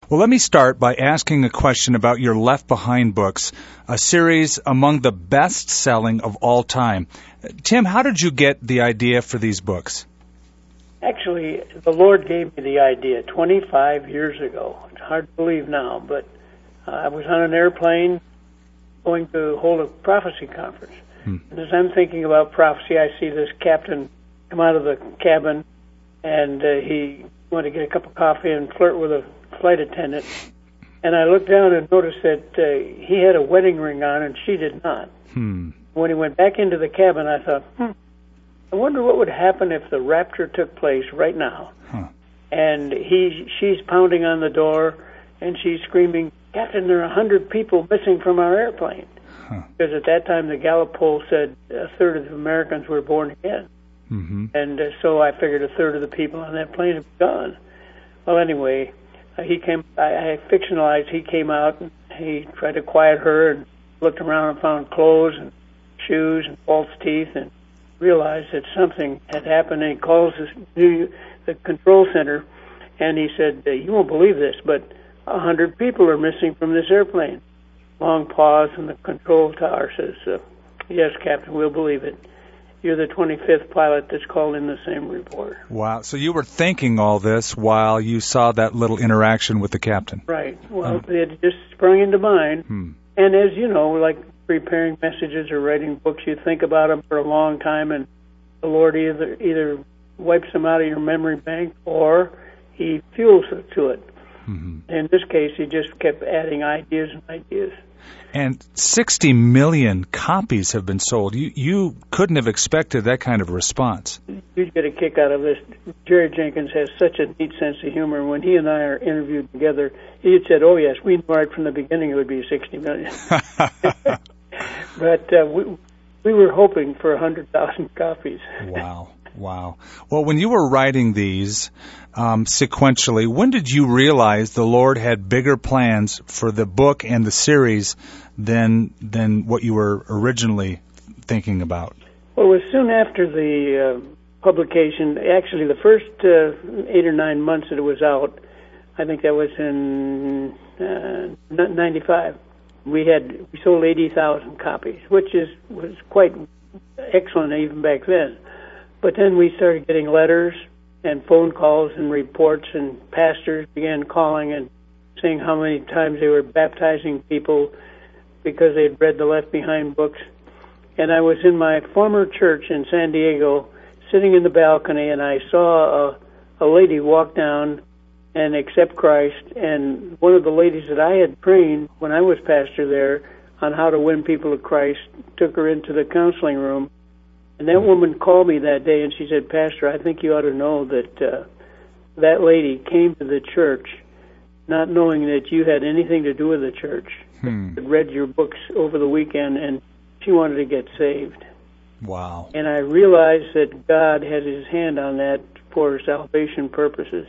Well, let me start by asking a question about your Left Behind books, a series among the best-selling of all time. Tim, how did you get the idea for these books? Actually, the Lord gave me the idea 25 years ago. It's hard to believe now, but I was on an airplane going to hold a prophecy conference. And as I'm thinking about prophecy, I see this captain come out of the cabin, and he wanted to get a cup of coffee and flirt with a flight attendant. And I looked down and noticed that he had a wedding ring on and she did not. When he went back into the cabin, I thought, I wonder what would happen if the rapture took place right now. And she's pounding on the door, and she's screaming, Captain, there are 100 people missing from our airplane. Because at that time, the Gallup poll said a third of the Americans were born again. And so I figured a third of the people on that plane had gone. Well, anyway, he came. I fictionalized. He came out and he tried to quiet her and looked around and found clothes and shoes and false teeth and realized that something had happened. And he calls the control center and he said, "You won't believe this, but 100 people are missing from this airplane." Long pause, and the control tower says, "Yes, Captain, we'll believe it. You're the 25th pilot that's called in the same report." Wow. So you were thinking all this while you saw that little interaction with the captain. Right. Well, it just sprung into mind. And as you know, like preparing messages or writing books, you think about them for a long time, and the Lord either wipes them out of your memory bank or He fuels it to it. In this case, He just kept adding ideas and ideas. And 60 million copies have been sold. You couldn't have expected that kind of response. You'd get a kick out of this. Jerry Jenkins has such a neat sense of humor. When he and I are interviewed together, he had said, "Oh, yes, we knew right from the beginning it would be 60 million." But we were hoping for 100,000 copies. Wow. Well, when you were writing these sequentially, when did you realize the Lord had bigger plans for the book and the series than what you were originally thinking about? Well, it was soon after the publication. Actually, the first 8 or 9 months that it was out, I think that was in 95. We sold 80,000 copies, which was quite excellent even back then. But then we started getting letters and phone calls and reports, and pastors began calling and saying how many times they were baptizing people because they had read the Left Behind books. And I was in my former church in San Diego, sitting in the balcony, and I saw a lady walk down and accept Christ. And one of the ladies that I had trained when I was pastor there on how to win people to Christ took her into the counseling room. And that woman called me that day, and she said, "Pastor, I think you ought to know that that lady came to the church not knowing that you had anything to do with the church. Read your books over the weekend, and she wanted to get saved." Wow. And I realized that God had His hand on that for salvation purposes.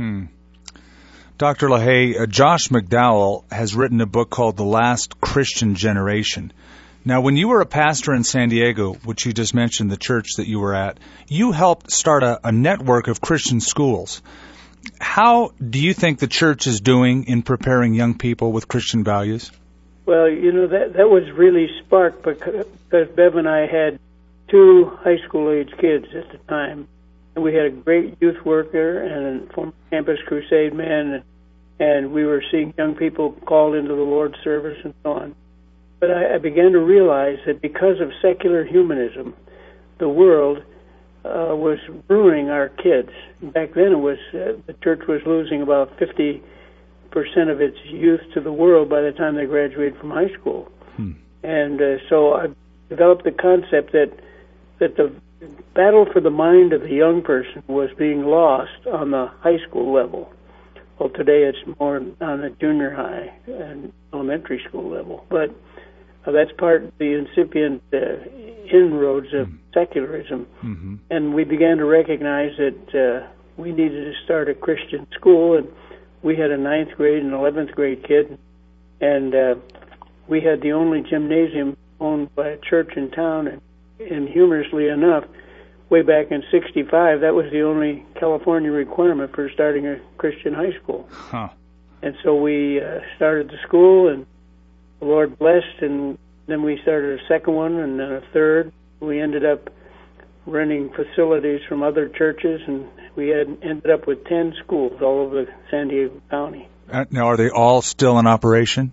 Dr. LaHaye, Josh McDowell has written a book called The Last Christian Generation. Now, when you were a pastor in San Diego, which you just mentioned, the church that you were at, you helped start a network of Christian schools. How do you think the church is doing in preparing young people with Christian values? Well, that was really sparked because Bev and I had 2 high school-age kids at the time. And we had a great youth worker and a former Campus Crusade man, and we were seeing young people called into the Lord's service and so on. But I began to realize that because of secular humanism, the world was ruining our kids. Back then, it was the church was losing about 50% of its youth to the world by the time they graduated from high school. And so I developed the concept that the battle for the mind of the young person was being lost on the high school level. Well, today it's more on the junior high and elementary school level. But that's part of the incipient inroads of secularism. And we began to recognize that we needed to start a Christian school, and we had a 9th grade and 11th grade kid, and we had the only gymnasium owned by a church in town, and humorously enough, way back in '65, that was the only California requirement for starting a Christian high school. And so we started the school, and the Lord blessed, and then we started a second one and then a third. We ended up renting facilities from other churches, and we ended up with 10 schools all over San Diego County. Now, are they all still in operation?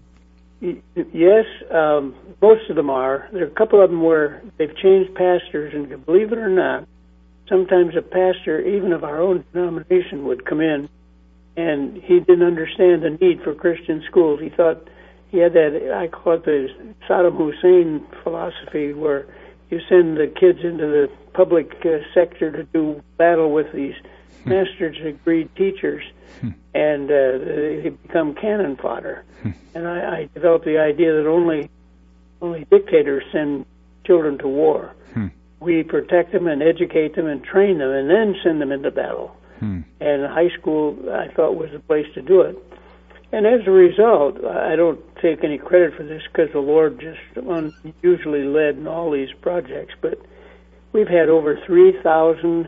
Yes, most of them are. There are a couple of them where they've changed pastors, and believe it or not, sometimes a pastor, even of our own denomination, would come in, and he didn't understand the need for Christian schools. He thought he had that, I call it the Saddam Hussein philosophy, where you send the kids into the public sector to do battle with these master's degree teachers, and they become cannon fodder. And I developed the idea that only dictators send children to war. We protect them and educate them and train them and then send them into battle. And high school, I thought, was the place to do it. And as a result, I don't take any credit for this because the Lord just unusually led in all these projects, but we've had over 3,000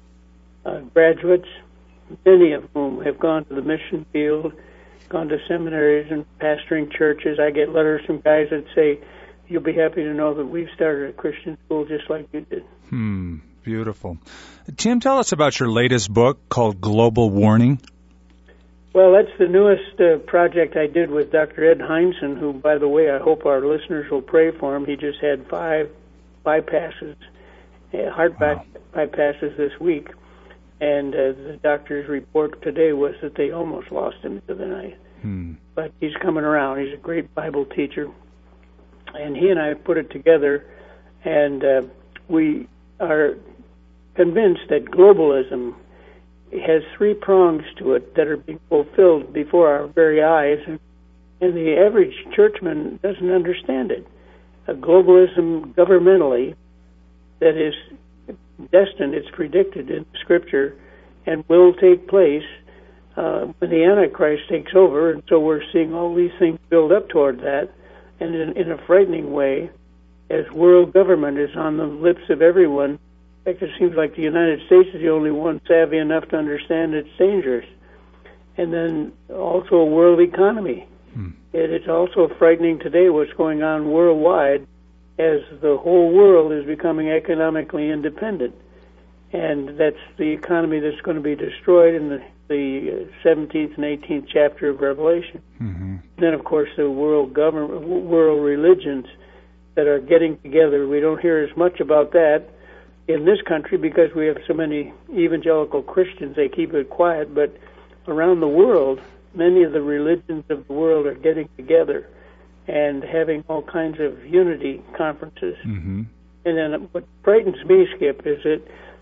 graduates, many of whom have gone to the mission field, gone to seminaries and pastoring churches. I get letters from guys that say, "You'll be happy to know that we've started a Christian school just like you did." Beautiful. Tim, tell us about your latest book called Global Warning. Well, that's the newest project I did with Dr. Ed Heinzen, who, by the way, I hope our listeners will pray for him. He just had 5 bypasses, heart bypasses this week, and the doctor's report today was that they almost lost him into the night. But he's coming around. He's a great Bible teacher, and he and I put it together, and we are convinced that globalism has 3 prongs to it that are being fulfilled before our very eyes, and the average churchman doesn't understand it. A globalism governmentally that is destined, it's predicted in Scripture, and will take place when the Antichrist takes over, and so we're seeing all these things build up toward that, and in a frightening way, as world government is on the lips of everyone. In fact, it seems like the United States is the only one savvy enough to understand it's dangerous. And then also a world economy. It's also frightening today what's going on worldwide as the whole world is becoming economically independent. And that's the economy that's going to be destroyed in the 17th and 18th chapter of Revelation. Then, of course, the world religions that are getting together. We don't hear as much about that in this country because we have so many evangelical Christians. They keep it quiet, but around the world, many of the religions of the world are getting together and having all kinds of unity conferences. And then what frightens me, Skip, is that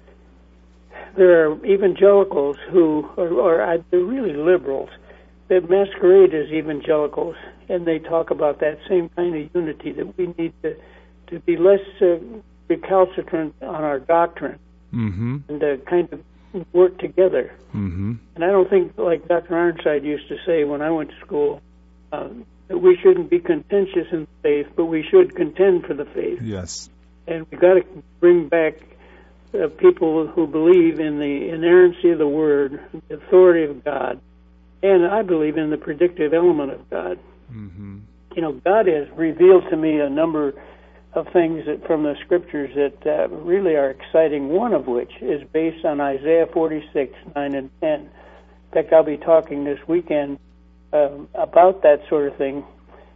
there are evangelicals who are they're really liberals that masquerade as evangelicals, and they talk about that same kind of unity, that we need to be less recalcitrant on our doctrine and kind of work together. And I don't think, like Dr. Ironside used to say when I went to school, that we shouldn't be contentious in the faith, but we should contend for the faith. Yes. And we've got to bring back people who believe in the inerrancy of the Word, the authority of God, and I believe in the predictive element of God. You know, God has revealed to me a number of things from the Scriptures that really are exciting, one of which is based on Isaiah 46, 9 and 10. In fact, I'll be talking this weekend about that sort of thing,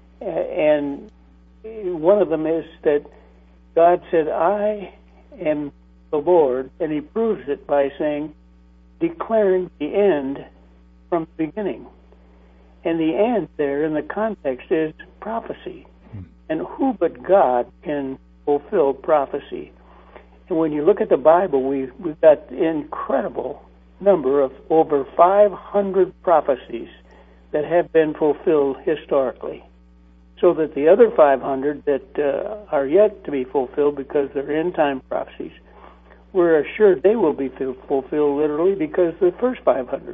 and one of them is that God said, "I am the Lord," and He proves it by saying, declaring the end from the beginning. And the end there in the context is prophecy. And who but God can fulfill prophecy? And when you look at the Bible, we've got an incredible number of over 500 prophecies that have been fulfilled historically. So that the other 500 that are yet to be fulfilled because they're end-time prophecies, we're assured they will be fulfilled literally because the first 500.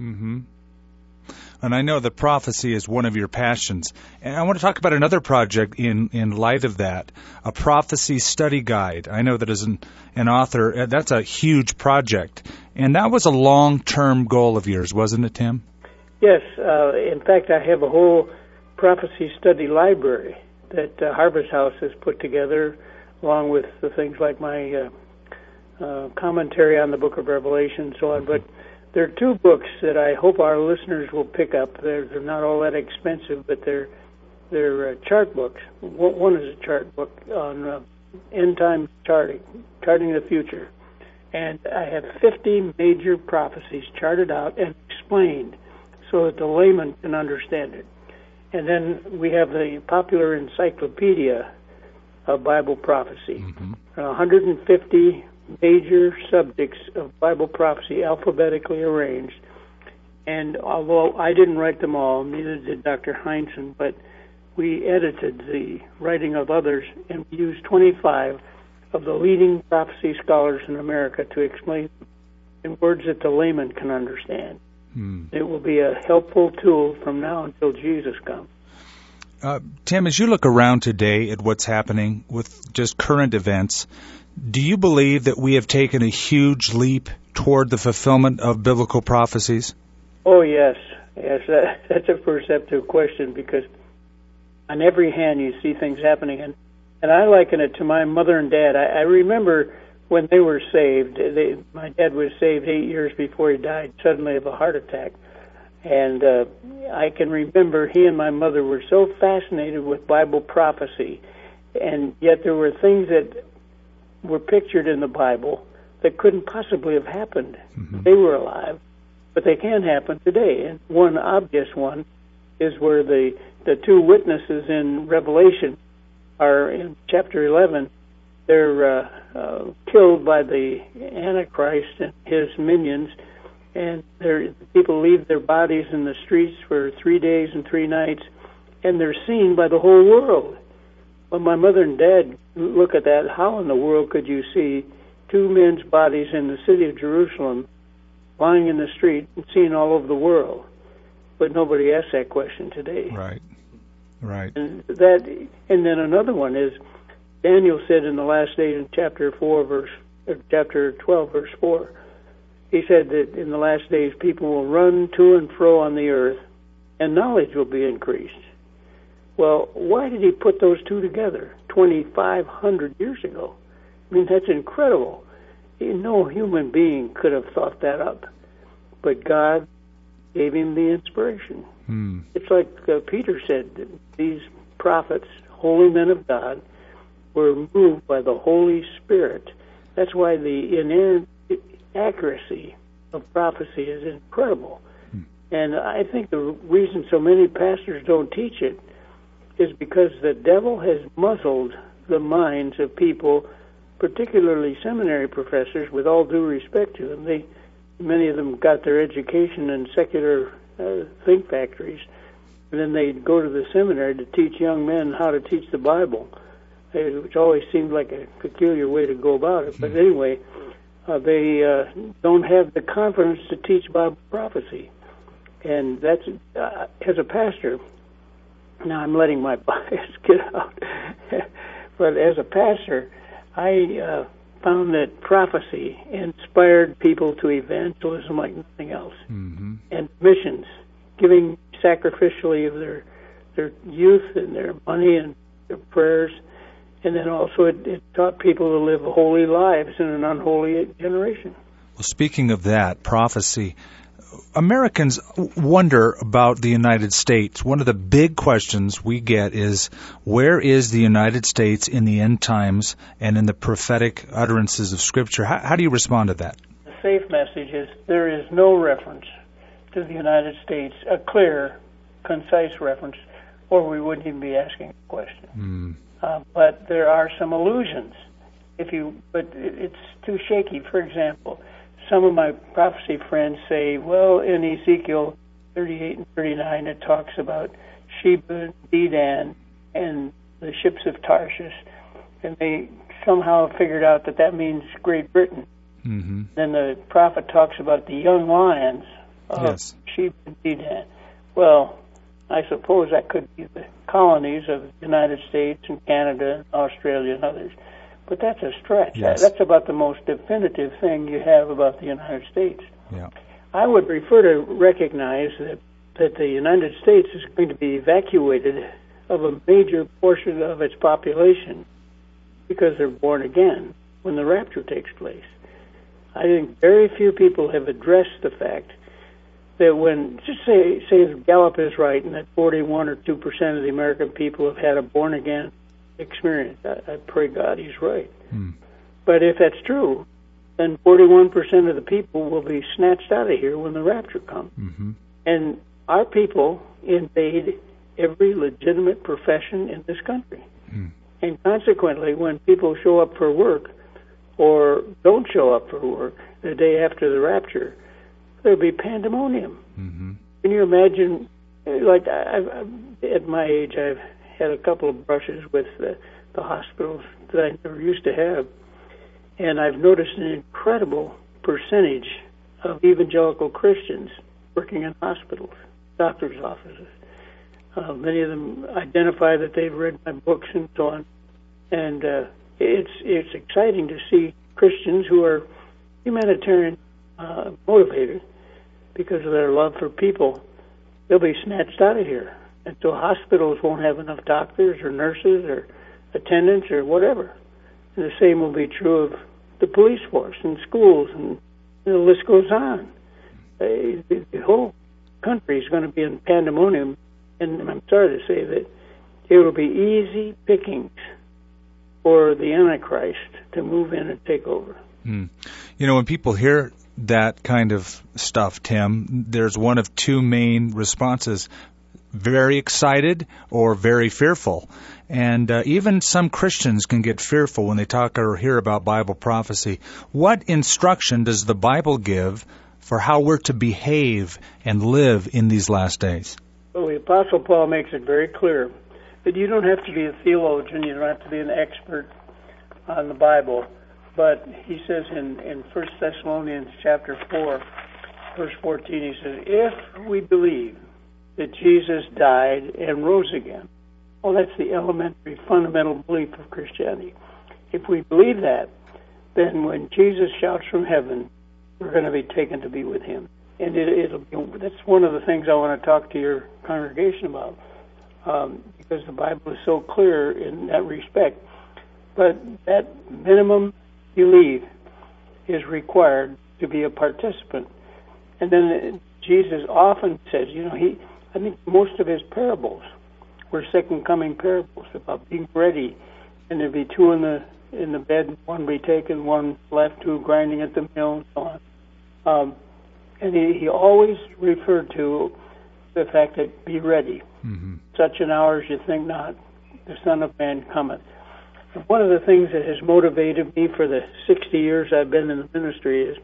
And I know that prophecy is one of your passions. And I want to talk about another project in light of that, a prophecy study guide. I know that as an author, that's a huge project. And that was a long-term goal of yours, wasn't it, Tim? Yes. In fact, I have a whole prophecy study library that Harvest House has put together, along with the things like my commentary on the Book of Revelation and so on. But there are two books that I hope our listeners will pick up. They're not all that expensive, but they're chart books. One is a chart book on end-time charting the future. And I have 50 major prophecies charted out and explained so that the layman can understand it. And then we have the popular encyclopedia of Bible prophecy. 150 major subjects of Bible prophecy, alphabetically arranged. And although I didn't write them all, neither did Dr. Heinzen, but we edited the writing of others and used 25 of the leading prophecy scholars in America to explain in words that the layman can understand. It will be a helpful tool from now until Jesus comes. Tim, as you look around today at what's happening with just current events, do you believe that we have taken a huge leap toward the fulfillment of biblical prophecies? Oh, yes. Yes, that's a perceptive question, because on every hand you see things happening. And I liken it to my mother and dad. I remember when they were saved. My dad was saved 8 years before he died suddenly of a heart attack. And I can remember he and my mother were so fascinated with Bible prophecy, and yet there were things that were pictured in the Bible that couldn't possibly have happened. They were alive, but they can happen today. And one obvious one is where the two witnesses in Revelation are in chapter 11. They're killed by the Antichrist and his minions, and people leave their bodies in the streets for 3 days and 3 nights, and they're seen by the whole world. When my mother and dad look at that, how in the world could you see two men's bodies in the city of Jerusalem lying in the street and seen all over the world? But nobody asks that question today. Right. And then another one is, Daniel said in the last days in chapter 12, verse 4, he said that in the last days people will run to and fro on the earth, and knowledge will be increased. Well, why did he put those two together 2,500 years ago? I mean, that's incredible. No human being could have thought that up. But God gave him the inspiration. It's like Peter said, that these prophets, holy men of God, were moved by the Holy Spirit. That's why the inerrant accuracy of prophecy is incredible. And I think the reason so many pastors don't teach it is because the devil has muzzled the minds of people, particularly seminary professors, with all due respect to them. Many of them got their education in secular think factories, and then they go to the seminary to teach young men how to teach the Bible, which always seemed like a peculiar way to go about it. But anyway, they don't have the confidence to teach Bible prophecy. And that's, as a pastor, now I'm letting my bias get out, but as a pastor, I found that prophecy inspired people to evangelism like nothing else. And missions, giving sacrificially of their youth and their money and their prayers. And then also it taught people to live holy lives in an unholy generation. Well, speaking of that, prophecy, Americans wonder about the United States. One of the big questions we get is, where is the United States in the end times and in the prophetic utterances of Scripture? How do you respond to that? The safe message is there is no reference to the United States, a clear, concise reference, or we wouldn't even be asking the question. But there are some allusions. But it's too shaky. For example, some of my prophecy friends say, well, in Ezekiel 38 and 39, it talks about Sheba, Dedan, and the ships of Tarshish, and they somehow figured out that means Great Britain. Then the prophet talks about the young lions of Sheba and Dedan. Well, I suppose that could be the colonies of the United States and Canada and Australia and others. But that's a stretch. Yes. That's about the most definitive thing you have about the United States. Yeah. I would prefer to recognize that that the United States is going to be evacuated of a major portion of its population because they're born again when the rapture takes place. I think very few people have addressed the fact that when, just say Gallup is right and that 41 or 2% of the American people have had a born-again experience. I pray God he's right. But if that's true, then 41% of the people will be snatched out of here when the rapture comes. And our people invade every legitimate profession in this country. And consequently, when people show up for work or don't show up for work the day after the rapture, there'll be pandemonium. Can you imagine, like, at my age, I've had a couple of brushes with the hospitals that I never used to have, and I've noticed an incredible percentage of evangelical Christians working in hospitals, doctors' offices. Many of them identify that they've read my books and so on, and it's exciting to see Christians who are humanitarian motivated because of their love for people. They'll be snatched out of here, and so hospitals won't have enough doctors or nurses or attendants or whatever. And the same will be true of the police force and schools, and the list goes on. The whole country is going to be in pandemonium, and I'm sorry to say that it will be easy pickings for the Antichrist to move in and take over. You know, when people hear that kind of stuff, Tim, there's one of two main responses: very excited or very fearful. And even some Christians can get fearful when they talk or hear about Bible prophecy. What instruction does the Bible give for how we're to behave and live in these last days? Well, the Apostle Paul makes it very clear that you don't have to be a theologian, you don't have to be an expert on the Bible, but he says in 1 Thessalonians chapter 4, verse 14, he says, if we believe that Jesus died and rose again, well, that's the elementary, fundamental belief of Christianity. If we believe that, then when Jesus shouts from heaven, we're going to be taken to be with him. And that's one of the things I want to talk to your congregation about, because the Bible is so clear in that respect. But that minimum belief is required to be a participant. And then Jesus often says, I think most of his parables were second coming parables about being ready, and there'd be two in the bed, one be taken, one left, two grinding at the mill, and so on. And he always referred to the fact that be ready. Such an hour as you think not, the Son of Man cometh. And one of the things that has motivated me for the 60 years I've been in the ministry is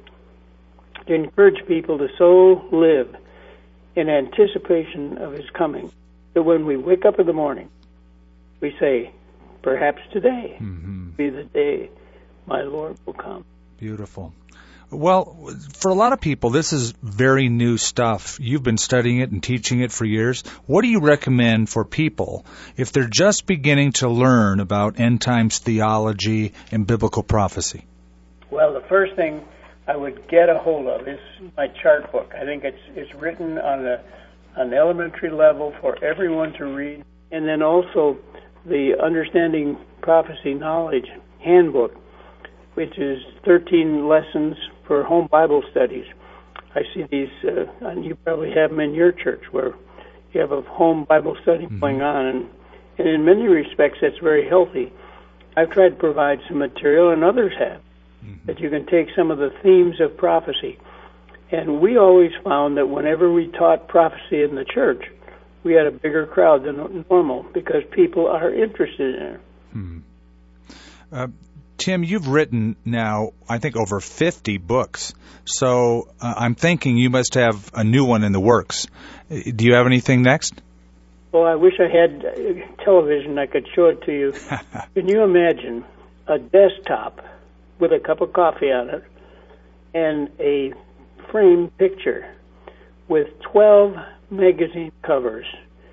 to encourage people to so live in anticipation of his coming that when we wake up in the morning, we say, perhaps today be the day my Lord will come. Beautiful. Well, for a lot of people, this is very new stuff. You've been studying it and teaching it for years. What do you recommend for people if they're just beginning to learn about end times theology and biblical prophecy? Well, the first thing I would get a hold of is my chart book. I think it's written on an elementary level for everyone to read. And then also the Understanding Prophecy Knowledge Handbook, which is 13 lessons for home Bible studies. I see these, and you probably have them in your church, where you have a home Bible study going on, and in many respects that's very healthy. I've tried to provide some material, and others have, that you can take some of the themes of prophecy. And we always found that whenever we taught prophecy in the church, we had a bigger crowd than normal because people are interested in it. Tim, you've written now, I think, over 50 books. So I'm thinking you must have a new one in the works. Do you have anything next? Well, I wish I had television. I could show it to you. Can you imagine a desktop with a cup of coffee on it and a framed picture with 12 magazine covers,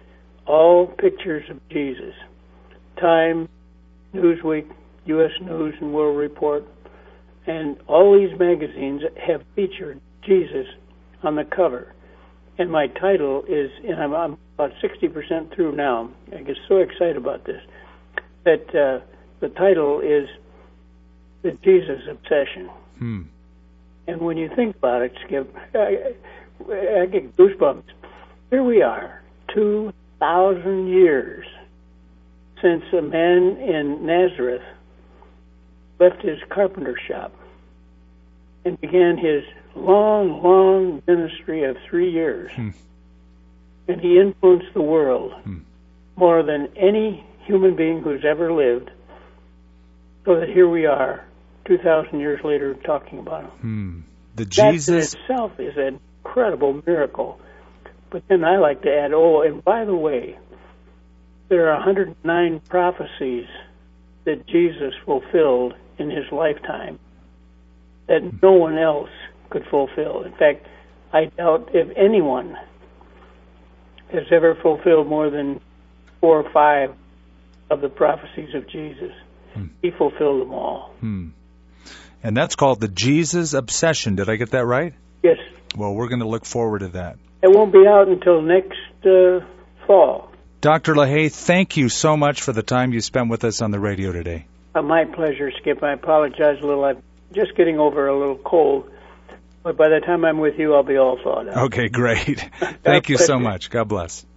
all pictures of Jesus? Time, Newsweek, U.S. News and World Report, and all these magazines have featured Jesus on the cover. And my title is, and I'm about 60% through now. I get so excited about this, that the title is The Jesus Obsession. And when you think about it, Skip, I get goosebumps. Here we are, 2,000 years since a man in Nazareth left his carpenter shop and began his long, long ministry of 3 years. And he influenced the world more than any human being who's ever lived, so that here we are, 2,000 years later, talking about him. The Jesus... That in itself is an incredible miracle. But then I like to add, oh, and by the way, there are 109 prophecies that Jesus fulfilled in his lifetime that no one else could fulfill. In fact, I doubt if anyone has ever fulfilled more than 4 or 5 of the prophecies of Jesus. He fulfilled them all. And that's called the Jesus Obsession. Did I get that right? Yes. Well, we're going to look forward to that. It won't be out until next fall. Dr. LaHaye, thank you so much for the time you spent with us on the radio today. My pleasure, Skip. I apologize a little. I'm just getting over a little cold. But by the time I'm with you, I'll be all thawed out. Okay, great. Thank you so much. God bless.